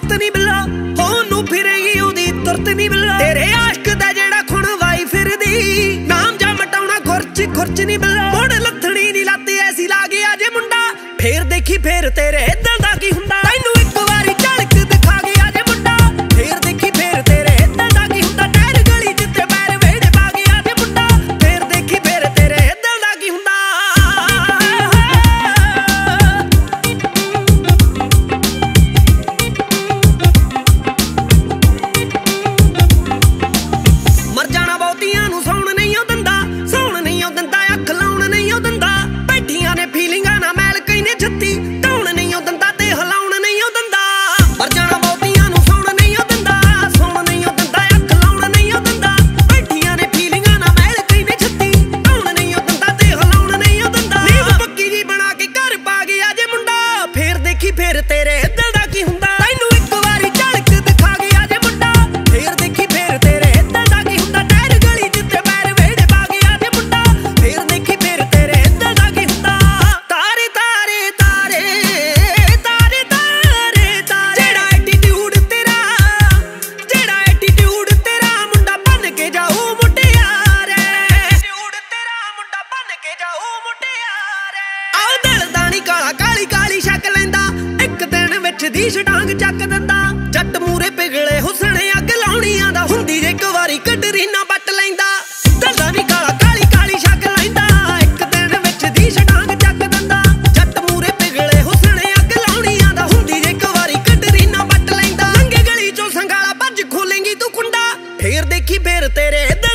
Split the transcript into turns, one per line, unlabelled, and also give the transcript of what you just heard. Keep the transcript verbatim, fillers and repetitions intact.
तुरत नहीं बिल्ला होनू फिरेगी उदी तुरत नहीं बिल्ला तेरे आशक दा जेड़ा खुण वाई फिरदी नाम जा मटाउणा खुरच खुरच नहीं बिल्ला मुड़ लथणी नी लत ऐसी ला गया जे मुंडा फेर देखी फेर तेरे दिल दा की हुंदा तैनू एक वारी झलक दिखा गया जे मुंडा फेर देखी फेर तेरे दिल दा की हुंदा टहर गली जिते पैर वेड़े पा गया जे मुंडा फेर देखी फेर तेरे दिल दा की हुंदा मर जाना बहुतियां नू सौण नहीं ओ दिंदा सौण नहीं ओ दिंदा अख लाउण नहीं ओ दिंदा बैठियां ने फीलिंगां ना मैल कई ने छत्ती ढाउण नहीं ओ दिंदा ते हिलाउण नहीं ओ दिंदा मर जाना बहुतियां नू सौण नहीं ओ दिंदा सौण नहीं ओ दिंदा अख लाउण नहीं ओ दिंदा बैठियां ने फीलिंगां ना मैल कई ने छत्ती ढाउण नहीं ओ दिंदा ते हिलाउण नहीं ओ दिंदा नींद पक्की जी बना के घर पा गया जे मुंडा फेर देखी फेर तेरे दिल दा की हुंदा तैनू एक वारी झलक दिखा गया जे मुंडा फेर देखी फेर तेरे दिल दा की हुंदा टहर गली जिते पैर वेड़े पा गया जे मुंडा फेर देखी फेर तेरे दिल दा की हुंदा तारे तारे तारे तारे तारे तारे जेड़ा एटीट्यूड तेरा जेड़ा एटीट्यूड तेरा मुंडा बन के जाऊ मुटियारे एटीट्यूड तेरा मुंडा बन के जाऊ मुटियारे आओ दिल दा नी काला काली काली शक लैंदा एक दिन विच दी छटांग ਚੱਕ ਦਿੰਦਾ ਜੱਟ ਮੂਰੇ ਪਿਗਲੇ ਹੁਸਣੇ ਅੱਗ ਲਾਉਣੀਆਂ ਦਾ ਹੁੰਦੀ ਜੇ ਇੱਕ ਵਾਰੀ ਕਟਰੀਨਾ ਵੱਟ ਲੈਂਦਾ ਦਿਲ ਦਾ ਨੀ ਕਾਲਾ ਕਾਲੀ ਕਾਲੀ ਸ਼ੱਕ ਲੈਂਦਾ ਇੱਕ ਦਿਨ ਵਿੱਚ ਦੀ ਛਟਾਂਗ ਚੱਕ ਦਿੰਦਾ ਜੱਟ ਮੂਰੇ ਪਿਗਲੇ ਹੁਸਣੇ ਅੱਗ ਲਾਉਣੀਆਂ ਦਾ ਹੁੰਦੀ ਜੇ ਇੱਕ ਵਾਰੀ ਕਟਰੀਨਾ ਵੱਟ ਲੈਂਦਾ ਲੰਗੇ ਗਲੀ ਚੋਂ ਸੰਗਾਲਾ ਭੱਜ ਖੋਲੇਂਗੀ ਤੂੰ ਕੁੰਡਾ ਫੇਰ ਦੇਖੀ ਫੇਰ ਤੇਰੇ ਦਿਲ